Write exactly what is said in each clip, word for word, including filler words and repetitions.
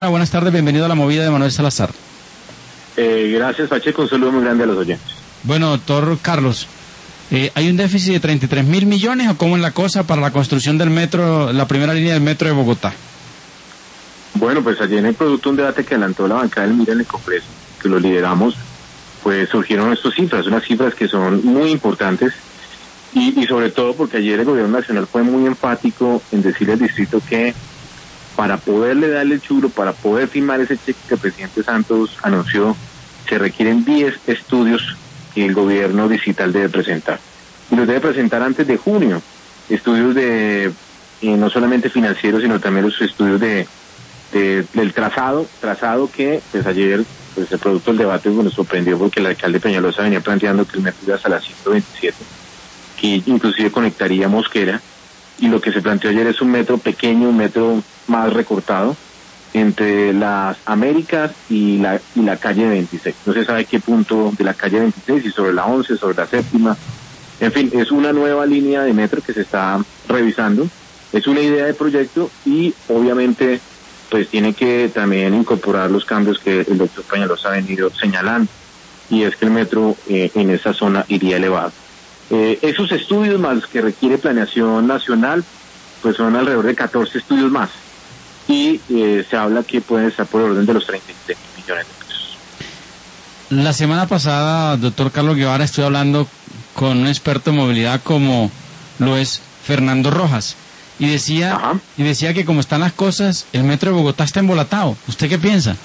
Buenas tardes, bienvenido a la movida de Manuel Salazar. Eh, gracias, Pacheco, un saludo muy grande a los oyentes. Bueno, doctor Carlos, eh, ¿hay un déficit de treinta y tres mil millones o cómo es la cosa para la construcción del metro, la primera línea del metro de Bogotá? Bueno, pues ayer en el producto un debate que adelantó la bancada del M I R en el Congreso, que lo lideramos, pues surgieron estas cifras, unas cifras que son muy importantes y, y sobre todo porque ayer el gobierno nacional fue muy enfático en decirle al distrito que para poderle darle el chulo, para poder firmar ese cheque que el presidente Santos anunció, se requieren diez estudios que el gobierno distrital debe presentar. Y los debe presentar antes de junio. Estudios de, eh, no solamente financieros, sino también los estudios de, de del trazado, trazado que pues ayer, pues el producto del debate pues, nos sorprendió porque el alcalde Peñalosa venía planteando que el metro iba hasta la ciento veintisiete, que inclusive conectaría Mosquera, y lo que se planteó ayer es un metro pequeño, un metro más recortado entre las Américas y la y la calle veintiséis. No se sabe qué punto de la calle veintiséis, y sobre la once, sobre la séptima. En fin, es una nueva línea de metro que se está revisando. Es una idea de proyecto y obviamente pues tiene que también incorporar los cambios que el doctor Peñalosa ha venido señalando, y es que el metro eh, en esa zona iría elevado. Eh, esos estudios más que requiere planeación nacional, pues son alrededor de catorce estudios más, y eh, se habla que pueden estar por el orden de los treinta y tres mil millones de pesos. La semana pasada, doctor Carlos Guevara, estuve hablando con un experto en movilidad como lo es Fernando Rojas, y decía, Ajá. y decía que como están las cosas, el metro de Bogotá está embolatado. ¿Usted qué piensa?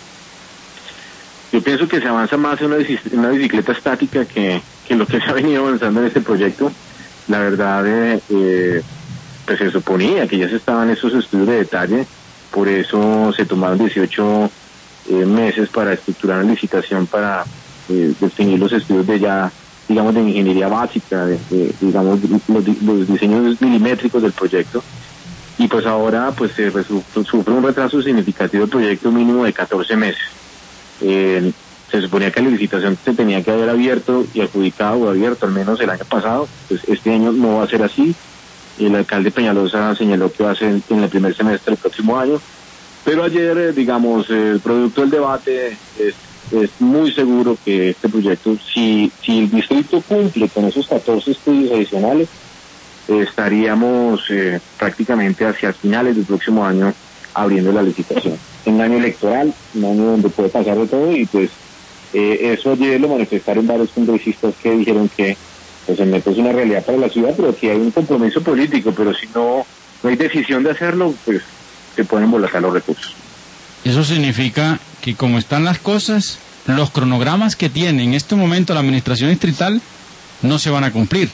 Yo pienso que se avanza más en una, una bicicleta estática que, que lo que se ha venido avanzando en este proyecto. La verdad, eh, eh, pues se suponía que ya se estaban esos estudios de detalle, por eso se tomaron dieciocho eh, meses para estructurar la licitación, para eh, definir los estudios de ya, digamos, de ingeniería básica, de, de, digamos, los, los diseños milimétricos del proyecto. Y pues ahora pues se sufre un retraso significativo del proyecto, mínimo de catorce meses. Eh, se suponía que la licitación se tenía que haber abierto y adjudicado o abierto al menos el año pasado, pues este año no va a ser así. El alcalde Peñalosa señaló que va a ser en el primer semestre del próximo año, pero ayer, eh, digamos, el eh, producto del debate es, es muy seguro que este proyecto, si, si el distrito cumple con esos catorce estudios adicionales, eh, estaríamos eh, prácticamente hacia finales del próximo año abriendo la licitación. En un año electoral, un año donde puede pasar de todo, y pues eh, eso ayer lo manifestaron varios congresistas que dijeron que pues el metro es una realidad para la ciudad, pero que hay un compromiso político, pero si no, no hay decisión de hacerlo, pues se pueden embolatar los recursos. Eso significa que como están las cosas, los cronogramas que tiene en este momento la administración distrital no se van a cumplir.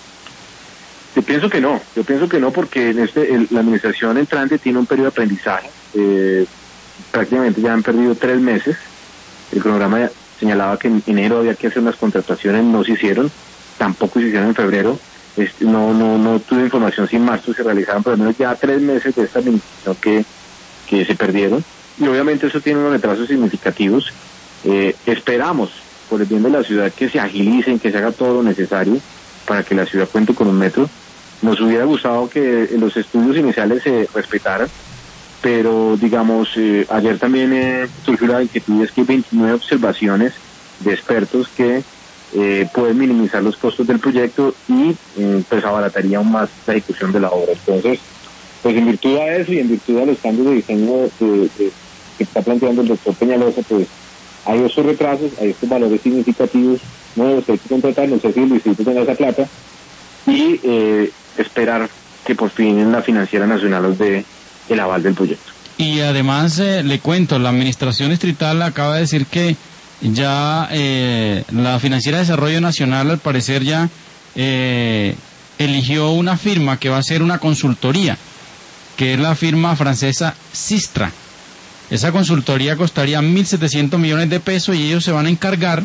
Yo pienso que no, yo pienso que no, porque en este el, la administración entrante tiene un periodo de aprendizaje. Eh, prácticamente ya han perdido tres meses. El cronograma señalaba que en enero había que hacer unas contrataciones, no se hicieron, tampoco se hicieron en febrero. Este, no no no tuve información si en marzo se realizaron, pero al menos ya tres meses de esta administración que, que se perdieron, y obviamente eso tiene unos retrasos significativos. Eh, esperamos, por el bien de la ciudad, que se agilicen, que se haga todo lo necesario para que la ciudad cuente con un metro. Nos hubiera gustado que los estudios iniciales se respetaran, pero digamos, eh, ayer también eh, surgió la inquietud, es que hay veintinueve observaciones de expertos que eh, pueden minimizar los costos del proyecto y eh, pues abarataría aún más la ejecución de la obra. Entonces, pues en virtud de eso y en virtud de los cambios de diseño de, de, que está planteando el doctor Peñalosa, pues hay esos retrasos, hay estos valores significativos nuevos que hay que contratar, no sé si el distrito tenga esa plata, y eh, esperar que por fin en la financiera nacional nos dé el aval del proyecto. Y además eh, le cuento, la administración distrital acaba de decir que ya eh, la Financiera de Desarrollo Nacional al parecer ya eh, eligió una firma que va a ser una consultoría, que es la firma francesa Sistra. Esa consultoría costaría mil setecientos millones de pesos y ellos se van a encargar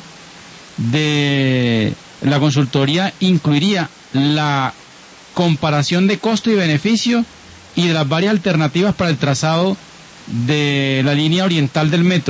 de... La consultoría incluiría la comparación de costo y beneficio y de las varias alternativas para el trazado de la línea oriental del metro.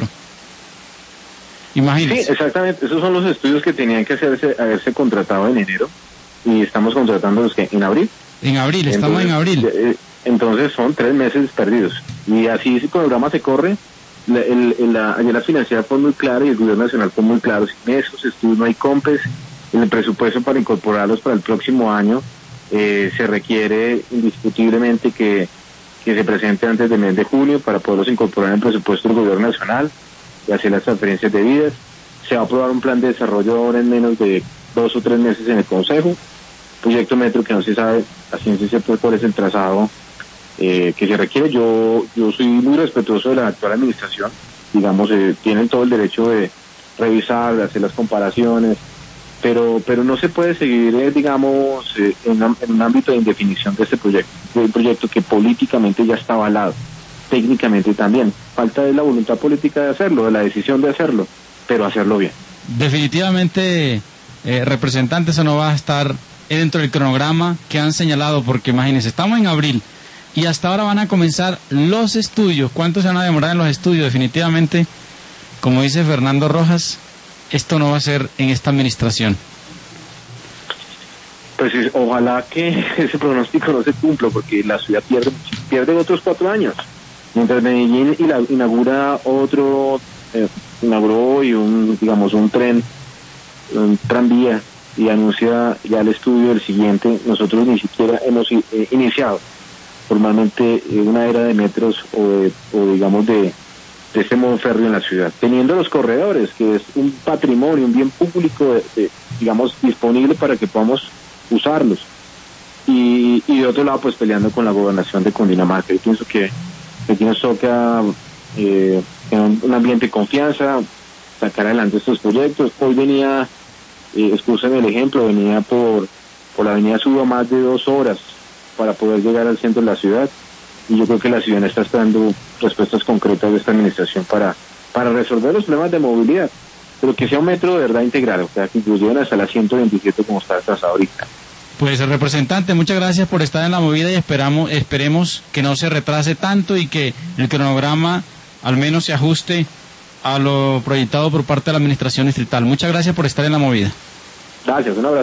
Imagínense. Sí, exactamente. Esos son los estudios que tenían que hacerse, haberse contratado en enero, y estamos contratándolos que en abril. En abril, estamos entonces, en abril. Eh, entonces son tres meses perdidos. Y así ese programa se corre, la, el, el, la, ayer la financiera fue muy clara y el gobierno nacional fue muy claro. Sin esos estudios no hay COMPES. En el presupuesto para incorporarlos para el próximo año eh, se requiere indiscutiblemente que, que se presente antes del mes de junio para poderlos incorporar en el presupuesto del gobierno nacional y hacer las transferencias debidas. Se va a aprobar un plan de desarrollo ahora en menos de dos o tres meses en el Consejo. Proyecto Metro que no se sabe a ciencia cierta cuál es el trazado eh, que se requiere. Yo yo soy muy respetuoso de la actual administración. Digamos, eh, tienen todo el derecho de revisar, de hacer las comparaciones, pero pero no se puede seguir, eh, digamos, eh, en, en un ámbito de indefinición de este proyecto, de un proyecto que políticamente ya está avalado, técnicamente también. Falta de la voluntad política de hacerlo, de la decisión de hacerlo, pero hacerlo bien. Definitivamente, eh, representante, eso no va a estar dentro del cronograma que han señalado, porque imagínense, estamos en abril y hasta ahora van a comenzar los estudios. ¿Cuánto se van a demorar en los estudios? Definitivamente, como dice Fernando Rojas, esto no va a ser en esta administración. Pues ojalá que ese pronóstico no se cumpla, porque la ciudad pierde pierde otros cuatro años. Mientras Medellín inaugura otro, eh, inauguró hoy un, digamos, un tren, un tranvía, y anuncia ya el estudio del siguiente, nosotros ni siquiera hemos eh, iniciado formalmente eh, una era de metros o, de, o digamos de, de este modo férreo en la ciudad, teniendo los corredores, que es un patrimonio, un bien público, de, de, digamos, disponible para que podamos usarlos, y, y de otro lado pues peleando con la gobernación de Cundinamarca. Yo pienso que aquí nos toca eh, en un, un ambiente de confianza sacar adelante estos proyectos. Hoy venía, eh, excusen el ejemplo, venía por, por la avenida Suba más de dos horas para poder llegar al centro de la ciudad, y yo creo que la ciudad está esperando respuestas concretas de esta administración para, para resolver los problemas de movilidad, pero que sea un metro de verdad integral, o sea, que incluyeran hasta la ciento veintisiete como está trazado ahorita. Pues, representante, muchas gracias por estar en la movida y esperamos, esperemos que no se retrase tanto y que el cronograma al menos se ajuste a lo proyectado por parte de la administración distrital. Muchas gracias por estar en la movida. Gracias, un abrazo.